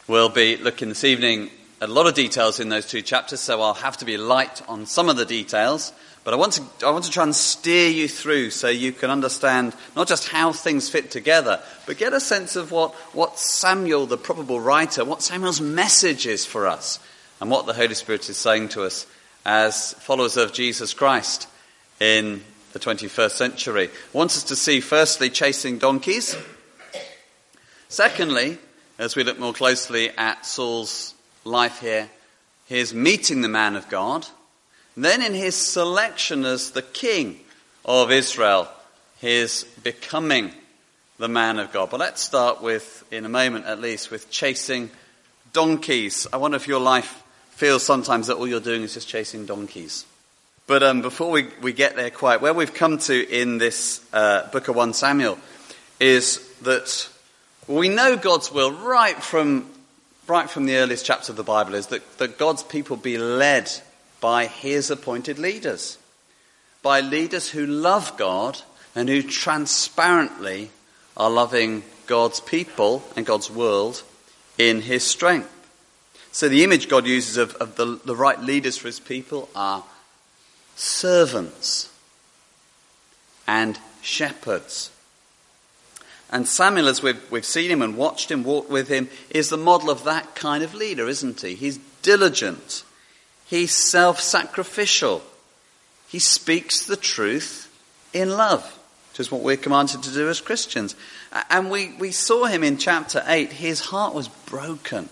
We'll be looking this evening at a lot of details in those two chapters, so I'll have to be light on some of the details. But I want to try and steer you through so you can understand not just how things fit together, but get a sense of what Samuel, the probable writer, what Samuel's message is for us, and what the Holy Spirit is saying to us as followers of Jesus Christ in the 21st century. He wants us to see, firstly, chasing donkeys. Secondly, as we look more closely at Saul's life here, his meeting the man of God. Then in his selection as the king of Israel, his becoming the man of God. But let's start with, in a moment at least, with chasing donkeys. I wonder if your life feels sometimes that all you're doing is just chasing donkeys. But before we get there quite, where we've come to in this book of 1 Samuel is that we know God's will right from the earliest chapters of the Bible is that God's people be led by his appointed leaders, by leaders who love God and who transparently are loving God's people and God's world in his strength. So the image God uses of the right leaders for his people are servants and shepherds. And Samuel, as we've seen him and watched him, walked with him, is the model of that kind of leader, isn't he? He's diligent. He's self-sacrificial. He speaks the truth in love, which is what we're commanded to do as Christians. And we saw him in chapter 8. His heart was broken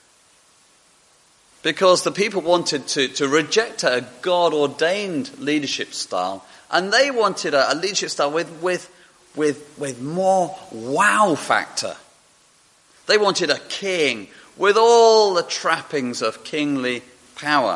because the people wanted to reject a God-ordained leadership style, and they wanted a leadership style with more wow factor. They wanted a king with all the trappings of kingly power.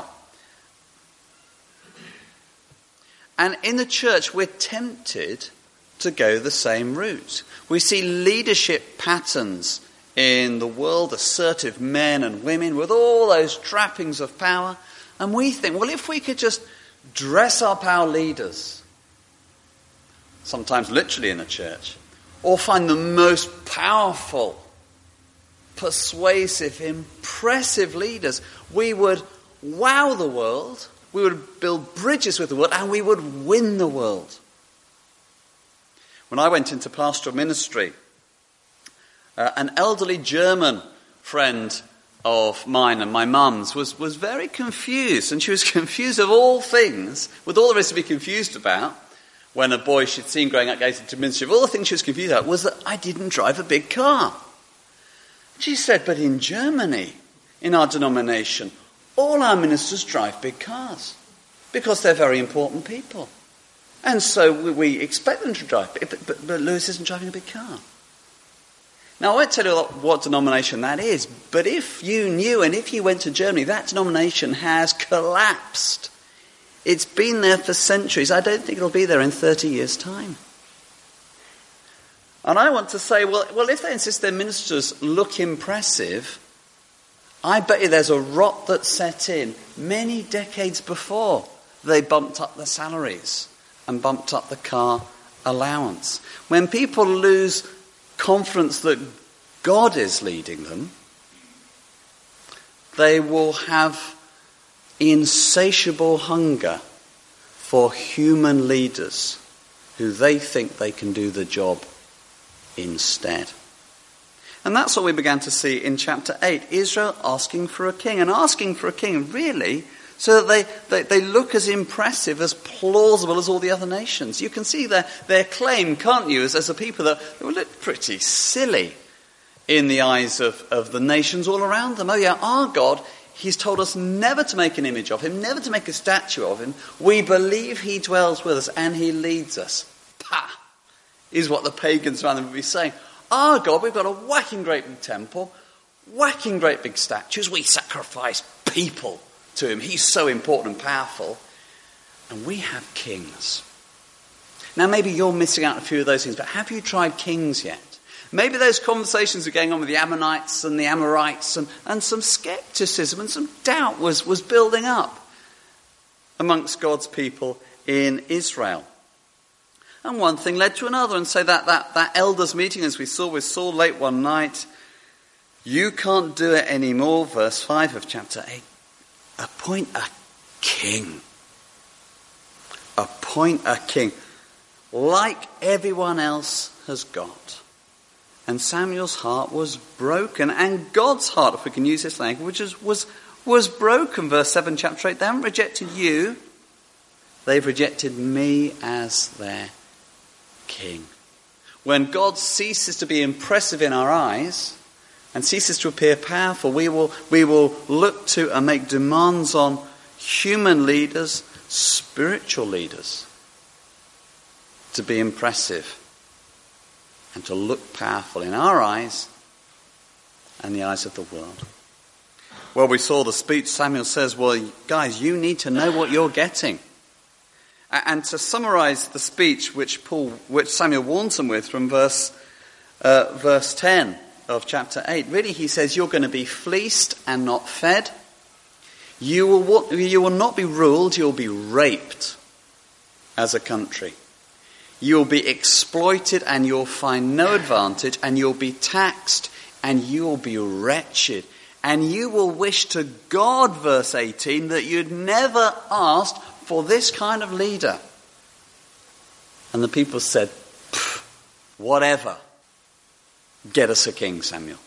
And in the church, we're tempted to go the same route. We see leadership patterns in the world, assertive men and women with all those trappings of power, and we think, well, if we could just dress up our leaders, sometimes literally in the church, or find the most powerful, persuasive, impressive leaders, we would wow the world, we would build bridges with the world, and we would win the world. When I went into pastoral ministry, an elderly German friend of mine and my mum's was very confused, and she was confused of all things, with all there is to be confused about. When a boy she'd seen growing up goes into ministry, of all the things she was confused about was that I didn't drive a big car. She said, but in Germany, in our denomination, all our ministers drive big cars because they're very important people. And so we expect them to drive, but Lewis isn't driving a big car. Now, I won't tell you what denomination that is, but if you knew and if you went to Germany, that denomination has collapsed. It's been there for centuries. I don't think it'll be there in 30 years' time. And I want to say, well, if they insist their ministers look impressive, I bet you there's a rot that set in many decades before they bumped up the salaries and bumped up the car allowance. When people lose confidence that God is leading them, they will have insatiable hunger for human leaders who they think they can do the job instead. And that's what we began to see in chapter 8. Israel asking for a king, and asking for a king really so that they look as impressive, as plausible as all the other nations. You can see their claim, can't you, as a people that will look pretty silly in the eyes of the nations all around them. Oh yeah, our God, he's told us never to make an image of him, never to make a statue of him. We believe he dwells with us and he leads us. Pah! Is what the pagans around them would be saying. Our God, we've got a whacking great big temple, whacking great big statues. We sacrifice people to him. He's so important and powerful. And we have kings. Now maybe you're missing out on a few of those things, but have you tried kings yet? Maybe those conversations are going on with the Ammonites and the Amorites, and some skepticism and some doubt was building up amongst God's people in Israel. And one thing led to another, and so that elders meeting, as we saw with Saul late one night, You can't do it anymore, verse 5 of chapter 8. Appoint a king. Appoint a king, like everyone else has got. And Samuel's heart was broken, and God's heart, if we can use this language, was broken. Verse 7, chapter 8, they haven't rejected you, they've rejected me as their king. When God ceases to be impressive in our eyes and ceases to appear powerful, we will look to and make demands on human leaders, spiritual leaders, to be impressive and to look powerful in our eyes and the eyes of the world. Well, we saw the speech. Samuel says, well, guys, you need to know what you're getting. And to summarize the speech which Samuel warns them with from verse 10 of chapter 8, really he says, you're going to be fleeced and not fed. You will not be ruled, you'll be raped as a country. You'll be exploited and you'll find no advantage, and you'll be taxed and you'll be wretched. And you will wish to God, verse 18, that you'd never asked for this kind of leader. And the people said, whatever. Get us a king, Samuel.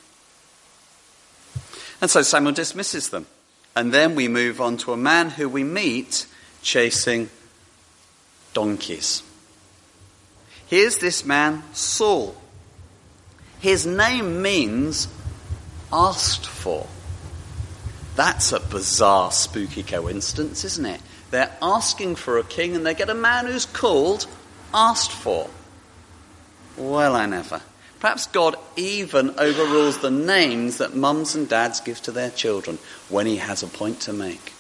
And so Samuel dismisses them. And then we move on to a man who we meet chasing donkeys. Here's this man, Saul. His name means asked for. That's a bizarre, spooky coincidence, isn't it? They're asking for a king and they get a man who's called asked for. Well, I never. Perhaps God even overrules the names that mums and dads give to their children when he has a point to make.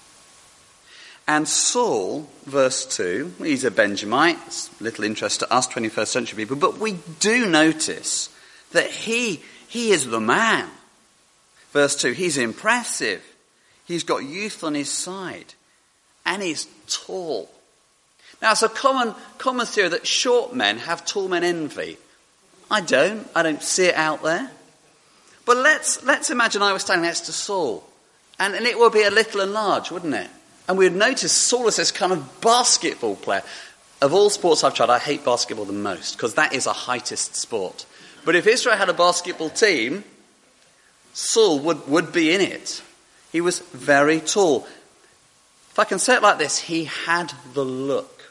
And Saul, verse 2, he's a Benjamite. It's little interest to us 21st century people, but we do notice that he is the man. Verse 2, he's impressive. He's got youth on his side. And he's tall. Now, it's a common theory that short men have tall men envy. I don't see it out there. But let's imagine I was standing next to Saul. And it would be a little and large, wouldn't it? And we'd notice Saul is this kind of basketball player. Of all sports I've tried, I hate basketball the most, because that is a heightist sport. But if Israel had a basketball team, Saul would be in it. He was very tall. If I can say it like this, he had the look.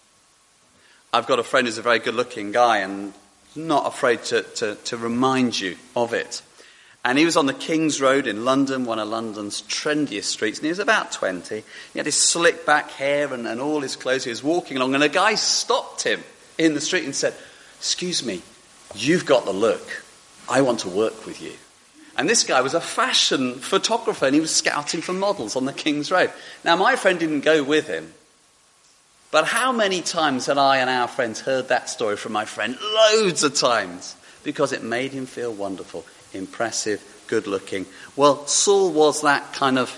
I've got a friend who's a very good-looking guy and not afraid to remind you of it. And he was on the King's Road in London, one of London's trendiest streets, and he was about 20. He had his slick back hair and all his clothes. He was walking along, and a guy stopped him in the street and said, "Excuse me, you've got the look. I want to work with you." And this guy was a fashion photographer, and he was scouting for models on the King's Road. Now, my friend didn't go with him. But how many times had I and our friends heard that story from my friend? Loads of times. Because it made him feel wonderful, impressive, good-looking. Well, Saul was that kind of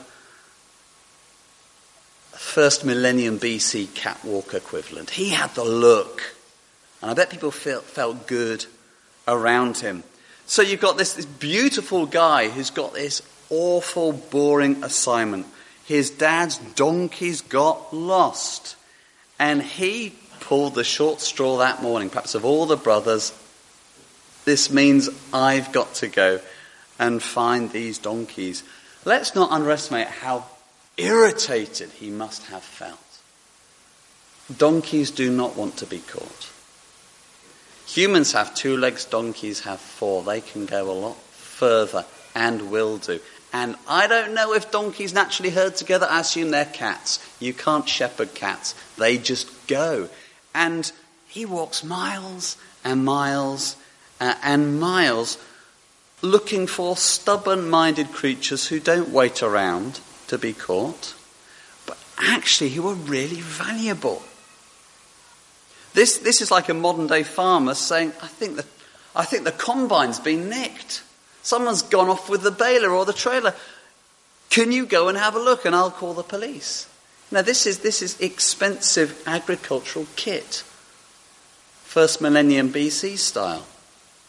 first millennium BC catwalk equivalent. He had the look. And I bet people felt good around him. So you've got this beautiful guy who's got this awful, boring assignment. His dad's donkeys got lost. And he pulled the short straw that morning. Perhaps of all the brothers, this means I've got to go and find these donkeys. Let's not underestimate how irritated he must have felt. Donkeys do not want to be caught. Humans have 2 legs, donkeys have 4. They can go a lot further and will do. And I don't know if donkeys naturally herd together. I assume they're cats. You can't shepherd cats. They just go. And he walks miles and miles and miles looking for stubborn-minded creatures who don't wait around to be caught, but actually who are really valuable. This is like a modern-day farmer saying, I think the combine's been nicked. Someone's gone off with the baler or the trailer. Can you go and have a look and I'll call the police? Now this is expensive agricultural kit. First millennium BC style.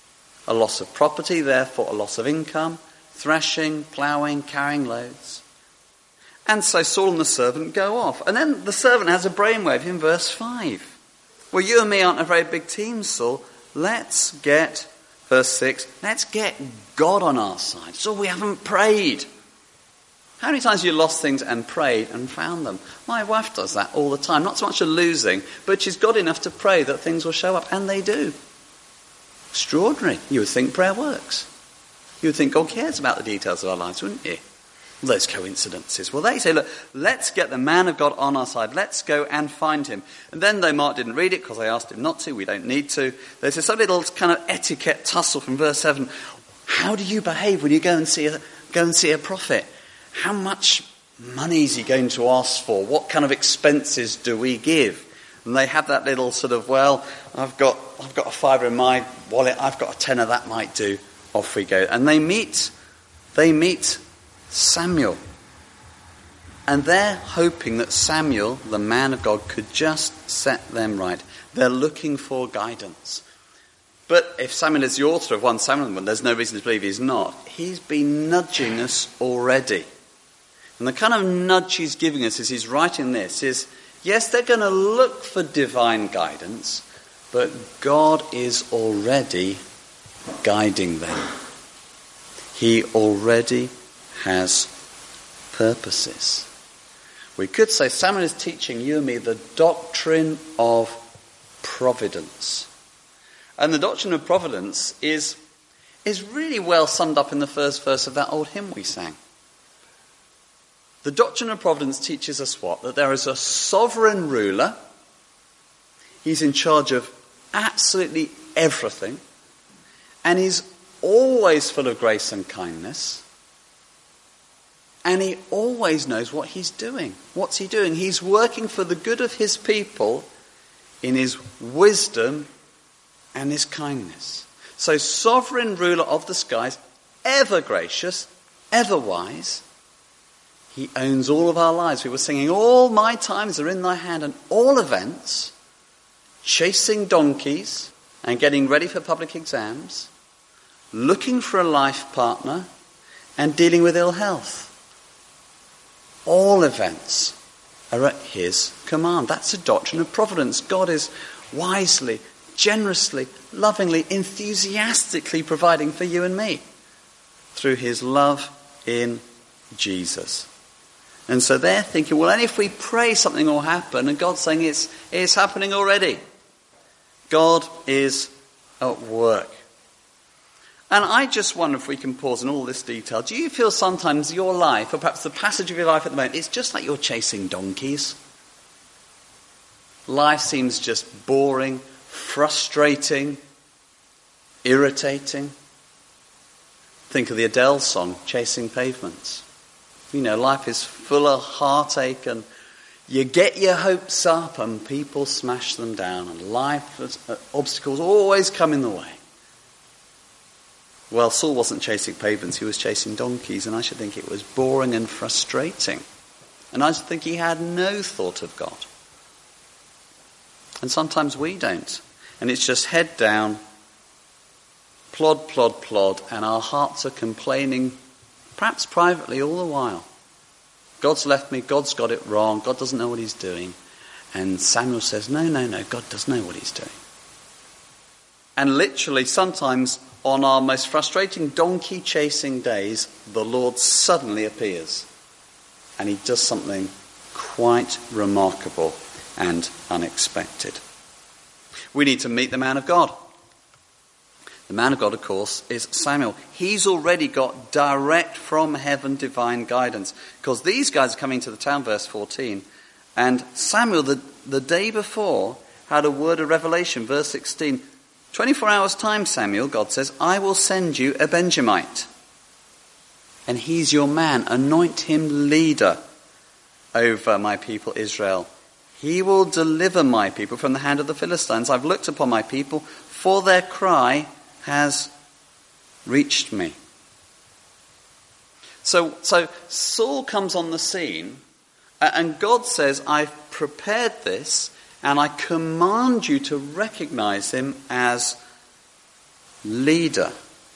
A loss of property, therefore a loss of income, threshing, ploughing, carrying loads. And so Saul and the servant go off. And then the servant has a brainwave in verse 5. Well, you and me aren't a very big team, Saul. Let's get, verse 6, let's get God on our side. So we haven't prayed. How many times have you lost things and prayed and found them? My wife does that all the time. Not so much a losing, but she's got enough to pray that things will show up. And they do. Extraordinary. You would think prayer works. You would think God cares about the details of our lives, wouldn't you? Those coincidences. Well, they say, look, let's get the man of God on our side. Let's go and find him. And then though Mark didn't read it because I asked him not to, we don't need to. There's this little kind of etiquette tussle from verse 7. How do you behave when you go and see a prophet? How much money is he going to ask for? What kind of expenses do we give? And they have that little sort of, well, I've got a fiver in my wallet, I've got a tenner, that might do. Off we go. And they meet Samuel. And they're hoping that Samuel, the man of God, could just set them right. They're looking for guidance. But if Samuel is the author of 1 Samuel, well, there's no reason to believe he's not. He's been nudging us already. And the kind of nudge he's giving us as he's writing this is, yes, they're going to look for divine guidance, but God is already guiding them. He already has purposes. We could say Samuel is teaching you and me the doctrine of providence. And the doctrine of providence is really well summed up in the first verse of that old hymn we sang. The doctrine of providence teaches us what? That there is a sovereign ruler. He's in charge of absolutely everything. And he's always full of grace and kindness. And he always knows what he's doing. What's he doing? He's working for the good of his people in his wisdom and his kindness. So, sovereign ruler of the skies, ever gracious, ever wise. He owns all of our lives. We were singing, all my times are in thy hand, and all events, chasing donkeys and getting ready for public exams, looking for a life partner and dealing with ill health. All events are at his command. That's a doctrine of providence. God is wisely, generously, lovingly, enthusiastically providing for you and me through his love in Jesus. And so they're thinking, well, only if we pray something will happen, and God's saying it's happening already. God is at work. And I just wonder if we can pause in all this detail. Do you feel sometimes your life, or perhaps the passage of your life at the moment, it's just like you're chasing donkeys? Life seems just boring, frustrating, irritating. Think of the Adele song, Chasing Pavements. You know, life is full of heartache, and you get your hopes up and people smash them down, and life, obstacles always come in the way. Well, Saul wasn't chasing pavements, he was chasing donkeys, and I should think it was boring and frustrating. And I should think he had no thought of God. And sometimes we don't. And it's just head down, plod, plod, plod, and our hearts are complaining, perhaps privately all the while. God's left me, God's got it wrong, God doesn't know what he's doing. And Samuel says, no, God does know what he's doing. And literally sometimes on our most frustrating donkey chasing days, the Lord suddenly appears. And he does something quite remarkable and unexpected. We need to meet the man of God. The man of God, of course, is Samuel. He's already got direct from heaven divine guidance. Because these guys are coming to the town, verse 14. And Samuel, the day before, had a word of revelation, verse 16. 24 hours' time, Samuel, God says, I will send you a Benjamite. And he's your man. Anoint him leader over my people Israel. He will deliver my people from the hand of the Philistines. I've looked upon my people, for their cry has reached me. So Saul comes on the scene, and God says, I've prepared this, and I command you to recognize him as leader.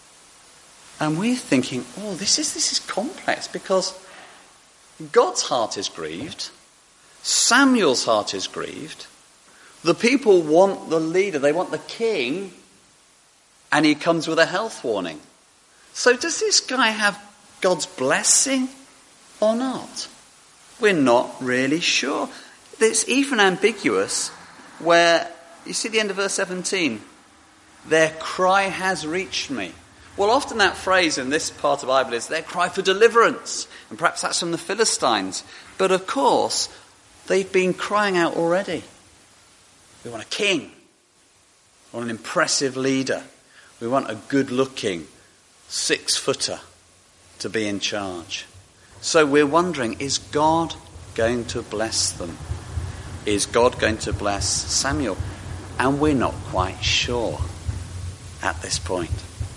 And we're thinking, oh, this is complex, because God's heart is grieved. Samuel's heart is grieved. The people want the leader, they want the king, and he comes with a health warning. So does this guy have God's blessing or not? We're not really sure. It's even ambiguous where, you see the end of verse 17, their cry has reached me. Well, often that phrase in this part of the Bible is their cry for deliverance. And perhaps that's from the Philistines. But of course, they've been crying out already. We want a king. We want an impressive leader. We want a good-looking 6-footer to be in charge. So we're wondering, is God going to bless them? Is God going to bless Samuel? And we're not quite sure at this point.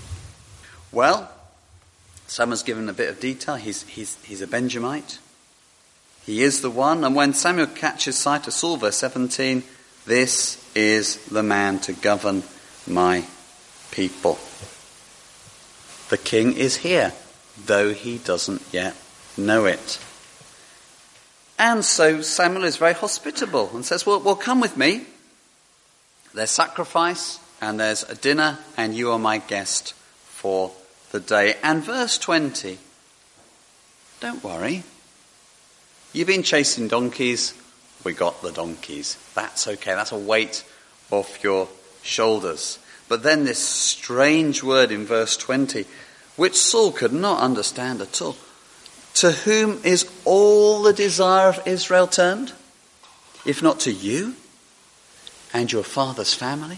Well, Samuel's given a bit of detail. He's a Benjamite. He is the one. And when Samuel catches sight of Saul, verse 17, this is the man to govern my people. The king is here, though he doesn't yet know it. And so Samuel is very hospitable and says, well, come with me. There's sacrifice and there's a dinner, and you are my guest for the day. And verse 20, don't worry. You've been chasing donkeys. We got the donkeys. That's okay. That's a weight off your shoulders. But then this strange word in verse 20, which Saul could not understand at all. To whom is all the desire of Israel turned? If not to you and your father's family?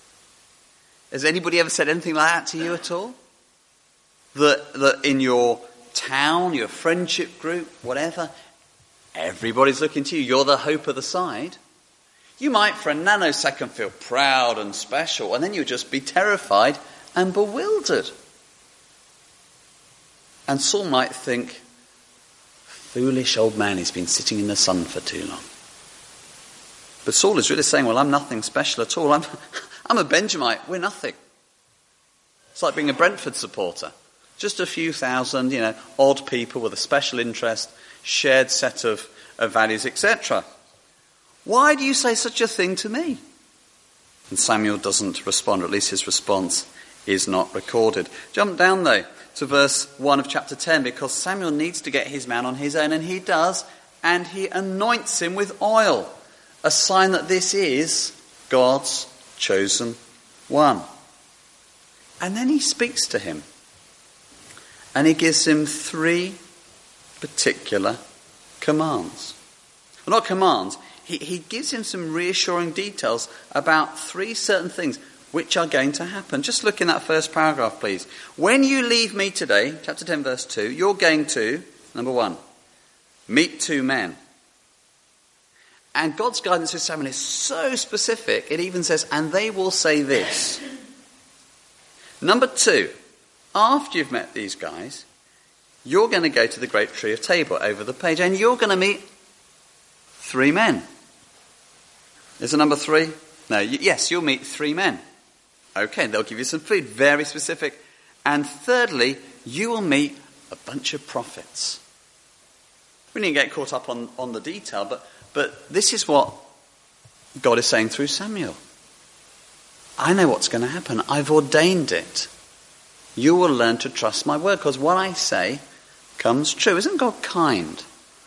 Has anybody ever said anything like that to you at all? That in your town, your friendship group, whatever, everybody's looking to you. You're the hope of the side. You might for a nanosecond feel proud and special, and then you'll just be terrified and bewildered. And Saul might think, foolish old man, he's been sitting in the sun for too long. But Saul is really saying, well, I'm nothing special at all. I'm a Benjamite. We're nothing. It's like being a Brentford supporter. Just a few thousand, odd people with a special interest, shared set of values, etc. Why do you say such a thing to me? And Samuel doesn't respond, or at least his response is not recorded. Jump down, though, to verse 1 of chapter 10, because Samuel needs to get his man on his own, and he does, and he anoints him with oil, a sign that this is God's chosen one. And then he speaks to him, and he gives him 3 particular commands. Well, not commands. He gives him some reassuring details about 3 certain things which are going to happen. Just look in that first paragraph, please. When you leave me today, chapter 10, verse 2, you're going to, number 1, meet 2 men. And God's guidance to Samuel is so specific, it even says, and they will say this. Number 2, after you've met these guys, you're going to go to the great tree of Tabor over the page, and you're going to meet 3 men. Is it number 3? No, yes, you'll meet 3 men. Okay, they'll give you some food, very specific. And thirdly, you will meet a bunch of prophets. We needn't get caught up on the detail, but this is what God is saying through Samuel. I know what's going to happen. I've ordained it. You will learn to trust my word, because what I say comes true. Isn't God kind?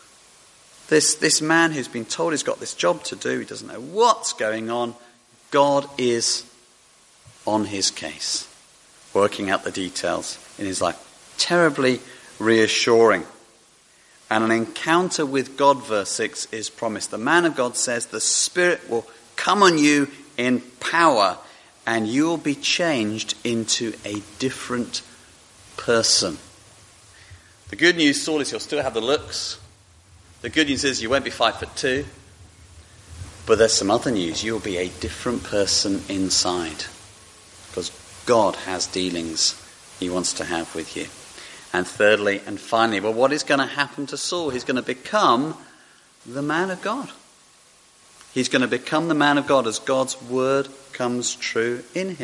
This man who's been told he's got this job to do, he doesn't know what's going on, God is on his case, working out the details in his life. Terribly reassuring. And an encounter with God, verse 6, is promised. The man of God says the Spirit will come on you in power, and you will be changed into a different person. The good news, Saul, is you'll still have the looks. The good news is you won't be 5'2". But there's some other news. You'll be a different person inside. Because God has dealings he wants to have with you. And thirdly and finally, well, what is going to happen to Saul? He's going to become the man of God. He's going to become the man of God as God's word comes true in him.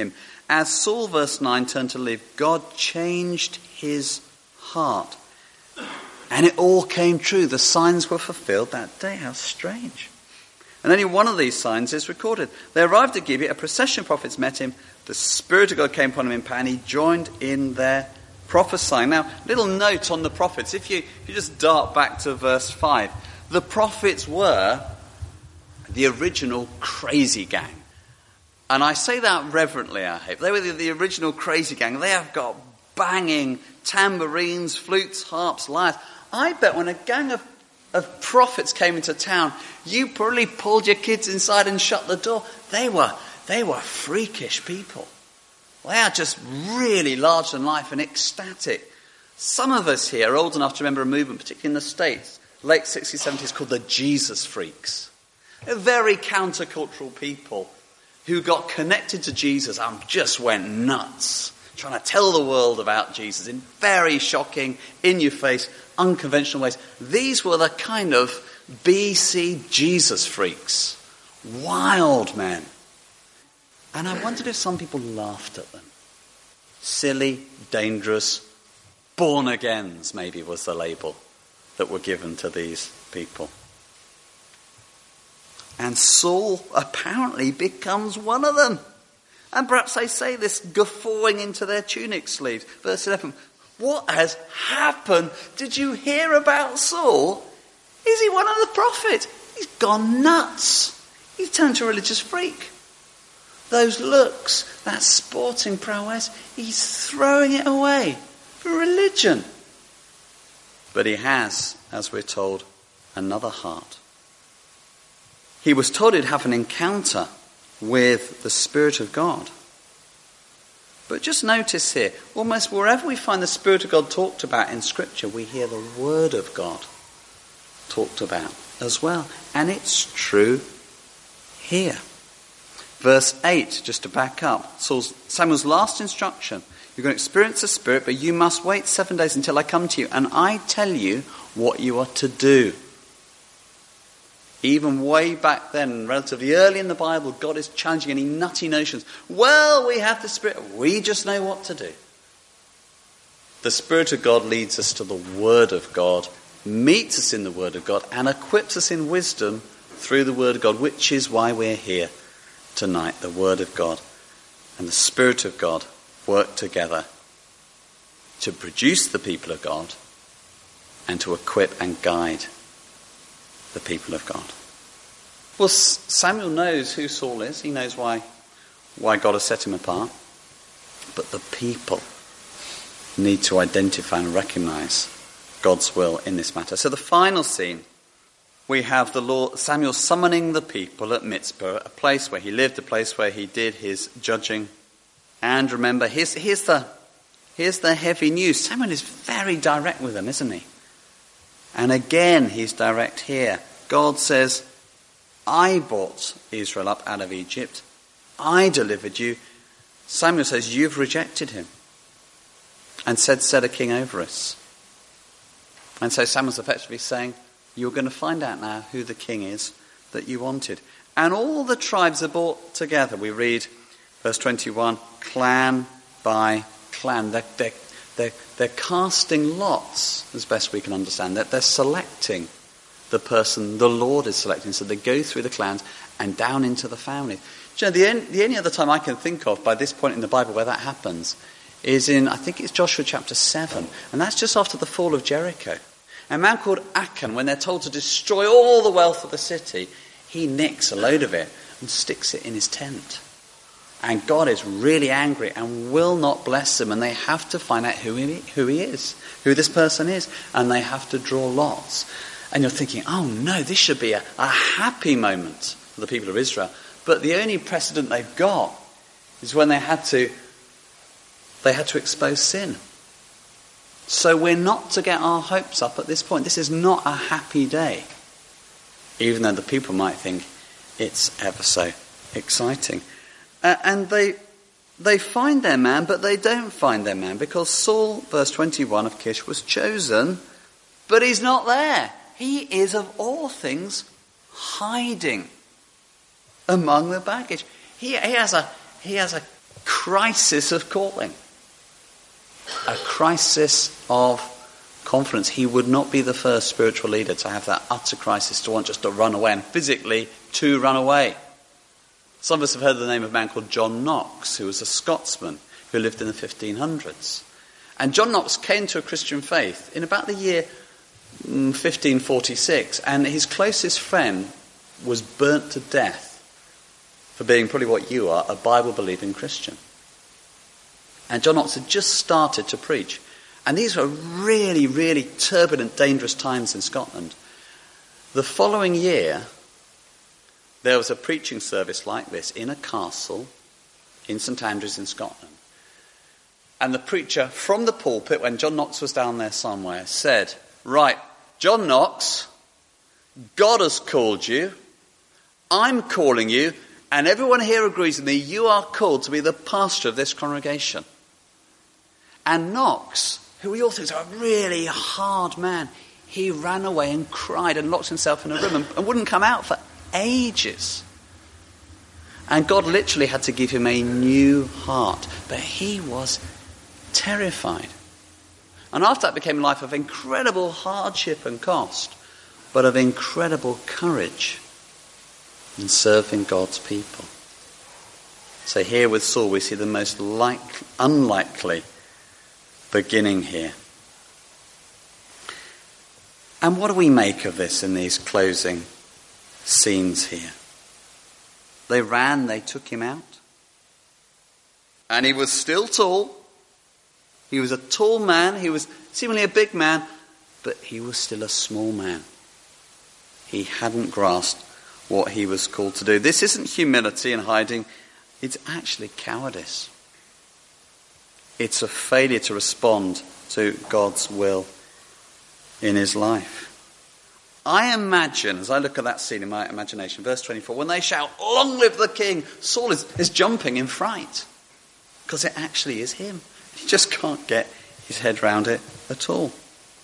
As Saul, verse 9, turned to leave, God changed his heart. And it all came true. The signs were fulfilled that day. How strange. And only one of these signs is recorded. They arrived at Gibeah. A procession of prophets met him. The Spirit of God came upon him in power, and he joined in their prophesying. Now, little note on the prophets. If you just dart back to verse 5, the prophets were the original crazy gang. And I say that reverently, I hope. They were the original crazy gang. They have got banging tambourines, flutes, harps, lyres. I bet when a gang of prophets came into town, you probably pulled your kids inside and shut the door. They were freakish people. They are just really larger than life and ecstatic. Some of us here are old enough to remember a movement, particularly in the States, late 60s, 70s, called the Jesus Freaks. They're very countercultural people who got connected to Jesus and just went nuts, trying to tell the world about Jesus in very shocking, in-your-face, unconventional ways. These were the kind of BC Jesus freaks. Wild men. And I wondered if some people laughed at them. Silly, dangerous, born-agains, maybe was the label that were given to these people. And Saul apparently becomes one of them. And perhaps they say this, guffawing into their tunic sleeves. Verse 11, what has happened? Did you hear about Saul? Is he one of the prophets? He's gone nuts. He's turned to a religious freak. Those looks, that sporting prowess, he's throwing it away for religion. But he has, as we're told, another heart. He was told he'd have an encounter with the Spirit of God. But just notice here, almost wherever we find the Spirit of God talked about in Scripture, we hear the Word of God talked about as well. And it's true here. Verse 8, just to back up, Samuel's last instruction. You're going to experience the Spirit, but you must wait 7 days until I come to you, and I tell you what you are to do. Even way back then, relatively early in the Bible, God is challenging any nutty notions. Well, we have the Spirit. We just know what to do. The Spirit of God leads us to the Word of God, meets us in the Word of God, and equips us in wisdom through the Word of God, which is why we're here tonight. The Word of God and the Spirit of God work together to produce the people of God and to equip and guide the people of God. Well, Samuel knows who Saul is. He knows why God has set him apart. But the people need to identify and recognize God's will in this matter. So the final scene, we have Samuel summoning the people at Mizpah, a place where he lived, a place where he did his judging. And remember, here's the heavy news. Samuel is very direct with them, isn't he? And again, he's direct here. God says, I brought Israel up out of Egypt. I delivered you. Samuel says, you've rejected him. And set a king over us. And so Samuel's effectively saying, you're going to find out now who the king is that you wanted. And all the tribes are brought together. We read, verse 21, clan by clan. They're casting lots, as best we can understand. They're selecting the person the Lord is selecting. So they go through the clans and down into the family. You know, the only other time I can think of by this point in the Bible where that happens is in, I think it's Joshua chapter 7. And that's just after the fall of Jericho. A man called Achan, when they're told to destroy all the wealth of the city, he nicks a load of it and sticks it in his tent. And God is really angry and will not bless them. And they have to find out who he is, who this person is. And they have to draw lots. And you're thinking, oh no, this should be a happy moment for the people of Israel. But the only precedent they've got is when they had to expose sin. So we're not to get our hopes up at this point. This is not a happy day. Even though the people might think it's ever so exciting. And they find their man, but they don't find their man, because Saul, verse 21 of Kish, was chosen, but he's not there. He is, of all things, hiding among the baggage. He has a crisis of calling, a crisis of confidence. He would not be the first spiritual leader to have that utter crisis, to want just to run away and physically to run away. Some of us have heard the name of a man called John Knox, who was a Scotsman who lived in the 1500s. And John Knox came to a Christian faith in about the year 1546, and his closest friend was burnt to death for being probably what you are, a Bible-believing Christian. And John Knox had just started to preach. And these were really, really turbulent, dangerous times in Scotland. The following year, there was a preaching service like this in a castle in St Andrews in Scotland. And the preacher from the pulpit, when John Knox was down there somewhere, said, "Right, John Knox, God has called you. I'm calling you. And everyone here agrees with me, you are called to be the pastor of this congregation." And Knox, who we all think is a really hard man, he ran away and cried and locked himself in a room and wouldn't come out for ages. And God literally had to give him a new heart. But he was terrified. And after that became a life of incredible hardship and cost, but of incredible courage in serving God's people. So here with Saul we see the most unlikely beginning here. And what do we make of this in these closing scenes here? They ran, they took him out. And he was still tall. He was a tall man. He was seemingly a big man, but he was still a small man. He hadn't grasped what he was called to do. This isn't humility and hiding. It's actually cowardice. It's a failure to respond to God's will in his life. I imagine, as I look at that scene in my imagination, verse 24, when they shout, "Long live the king," Saul is jumping in fright. Because it actually is him. He just can't get his head round it at all.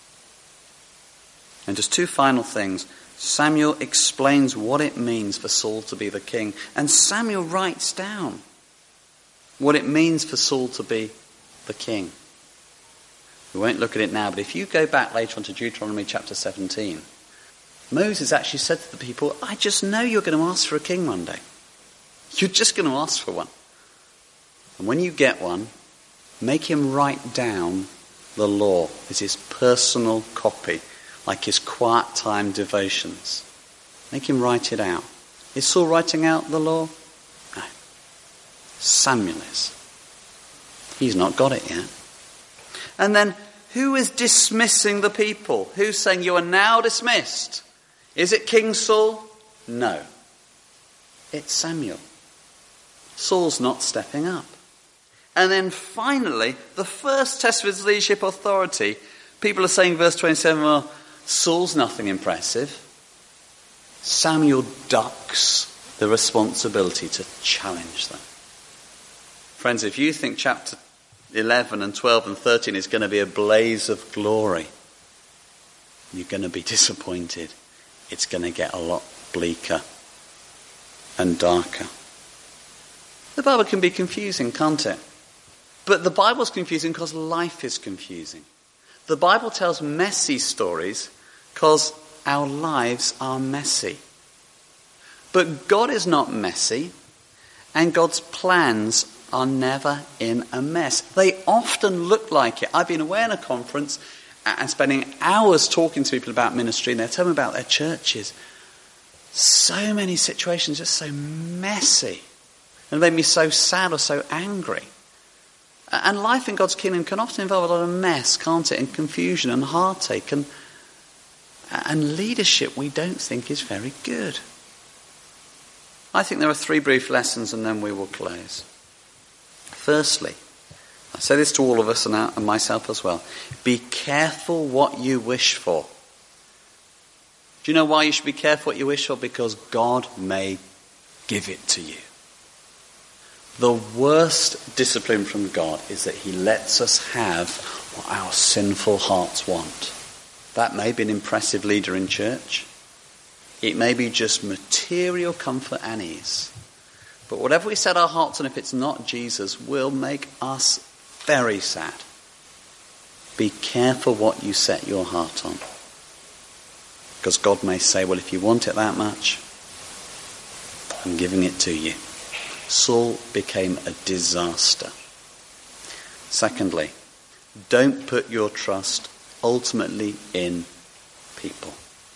And just two final things. Samuel explains what it means for Saul to be the king. And Samuel writes down what it means for Saul to be the king. We won't look at it now, but if you go back later on to Deuteronomy chapter 17, Moses actually said to the people, "I just know you're going to ask for a king one day. You're just going to ask for one. And when you get one, make him write down the law as his personal copy, like his quiet time devotions. Make him write it out." Is Saul writing out the law? No. Samuel is. He's not got it yet. And then, who is dismissing the people? Who's saying, "You are now dismissed"? Is it King Saul? No. It's Samuel. Saul's not stepping up. And then finally, the first test of his leadership authority, people are saying, verse 27, well, Saul's nothing impressive. Samuel ducks the responsibility to challenge them. Friends, if you think chapter 11 and 12 and 13 is going to be a blaze of glory, you're going to be disappointed. It's going to get a lot bleaker and darker. The Bible can be confusing, can't it? But the Bible's confusing because life is confusing. The Bible tells messy stories because our lives are messy. But God is not messy, and God's plans are never in a mess. They often look like it. I've been away in a conference and spending hours talking to people about ministry, and they're telling me about their churches. So many situations just so messy. And made me so sad or so angry. And life in God's kingdom can often involve a lot of mess, can't it? And confusion and heartache and leadership we don't think is very good. I think there are 3 brief lessons and then we will close. Firstly, I say this to all of us and myself as well. Be careful what you wish for. Do you know why you should be careful what you wish for? Because God may give it to you. The worst discipline from God is that he lets us have what our sinful hearts want. That may be an impressive leader in church. It may be just material comfort and ease. But whatever we set our hearts on, if it's not Jesus, will make us very sad. Be careful what you set your heart on. Because God may say, well, if you want it that much, I'm giving it to you. Saul became a disaster. Secondly, don't put your trust ultimately in people.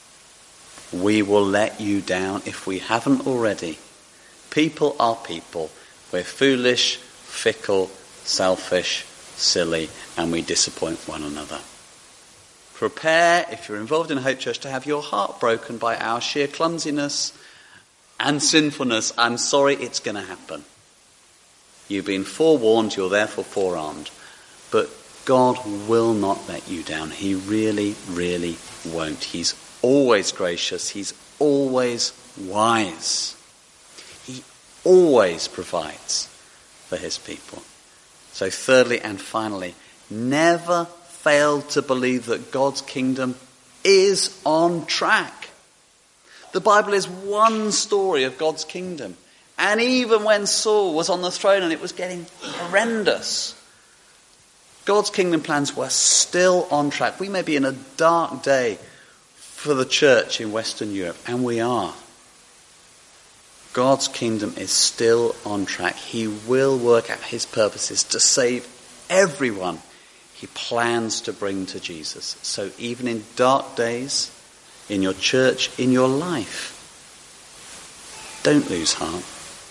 We will let you down if we haven't already. People are people. We're foolish, fickle, selfish, silly, and we disappoint one another. Prepare, if you're involved in Hope Church, to have your heart broken by our sheer clumsiness and sinfulness. I'm sorry, it's going to happen. You've been forewarned, you're therefore forearmed. But God will not let you down. He really, really won't. He's always gracious. He's always wise. He always provides for his people. So thirdly and finally, never fail to believe that God's kingdom is on track. The Bible is one story of God's kingdom. And even when Saul was on the throne and it was getting horrendous, God's kingdom plans were still on track. We may be in a dark day for the church in Western Europe, and we are. God's kingdom is still on track. He will work out his purposes to save everyone he plans to bring to Jesus. So even in dark days, in your church, in your life, don't lose heart.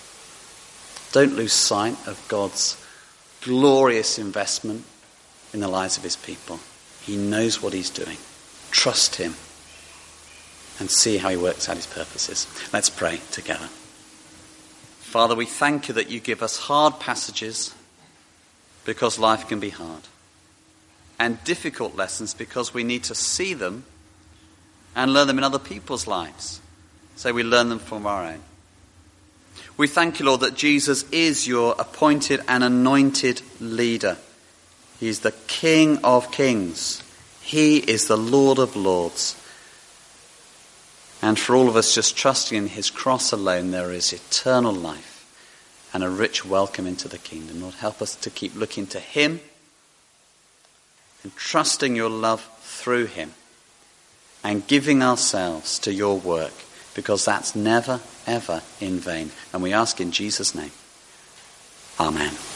Don't lose sight of God's glorious investment in the lives of his people. He knows what he's doing. Trust him and see how he works out his purposes. Let's pray together. Father, we thank you that you give us hard passages because life can be hard, and difficult lessons because we need to see them and learn them in other people's lives, so we learn them from our own. We thank you, Lord, that Jesus is your appointed and anointed leader. He is the King of Kings. He is the Lord of Lords. And for all of us just trusting in his cross alone, there is eternal life and a rich welcome into the kingdom. Lord, help us to keep looking to him and trusting your love through him and giving ourselves to your work, because that's never, ever in vain. And we ask in Jesus' name. Amen.